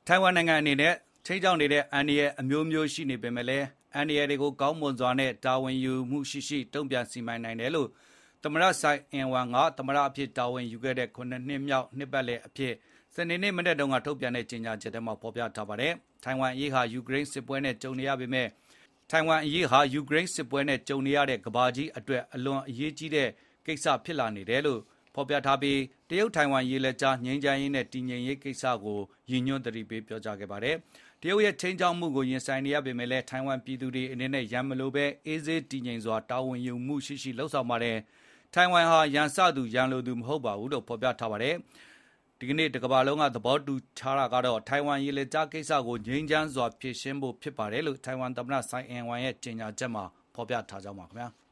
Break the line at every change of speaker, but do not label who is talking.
ထိုင်ဝမ်နိုင်ငံအနေနဲ့ချိန်ကြောင်းနေတဲ့အန်ဒီရဲ့အမျိုးမျိုးရှိနေပေမဲ့လည်းအန်ဒီရဲ့တွေကိုကောင်းမွန်စွာနဲ့တာဝန်ယူမှုရှိတုံ့ပြန်စီမံနိုင်တယ်လို့သမရဆိုင်အင်ဝမ်ကသမရအဖြစ်တာဝန်ယူခဲ့တဲ့9နှစ်မြောက်နှစ်ပတ်လည်အဖြစ်စနေနေ့မနေ့တုန်းကထုတ်ပြန်တဲ့ကြေညာချက်ထဲမှာဖော်ပြထားပါတယ်။ထိုင်ဝမ်အရေးဟာယူကရိန်းစစ်ပွဲနဲ့ကြုံနေရပေမဲ့ထိုင်ဝမ်အရေးဟာယူကရိန်းစစ်ပွဲနဲ့ကြုံနေရတဲ့ကမ္ဘာကြီးအတွက်အလွန်အရေးကြီးတဲ့ကိစ္စဖြစ်လာနေတယ်လို့ဖော်ပြထားပြီးတရုတ်ထိုင်ဝမ်ရေးလက်ကြားငြိမ်းချမ်းရေးနဲ့တည်ငြိမ်ရေးကိစ္စကိုရည်ညွှန်းသတိပေးပြောကြားခဲ့ပါတယ်။တရုတ်ရဲ့ချိန်ချောက်မှုကိုရင်ဆိုင်နေရပေမဲ့လည်းထိုင်ဝမ်ပြည်သူတွေအနေနဲ့ရန်မလိုပဲအေးဆေးတည်ငြိမ်စွာတာဝန်ယူမှုရှိလှုပ်ဆောင်ပါတယ်။ထိုင်ဝမ်ဟာရန်စသူရန်လိုသူမဟုတ်ပါဘူးလို့ဖော်ပြထားပါတယ်။ဒီကနေ့တကမ္ဘာလုံးကသဘောတူထားတာကတော့ထိုင်ဝမ်ရေလက်ကြားကိစ္စကိုငြိမ်းချမ်းစွာဖြေရှင်းဖို့ဖြစ်ပါတယ်လို့ထိုင်ဝမ်သမ္မတဆိုင်အင်ဝမ်ရဲ့ကြေညာချက်မှာဖော်ပြထားကြောင်းပါခင်ဗျာ။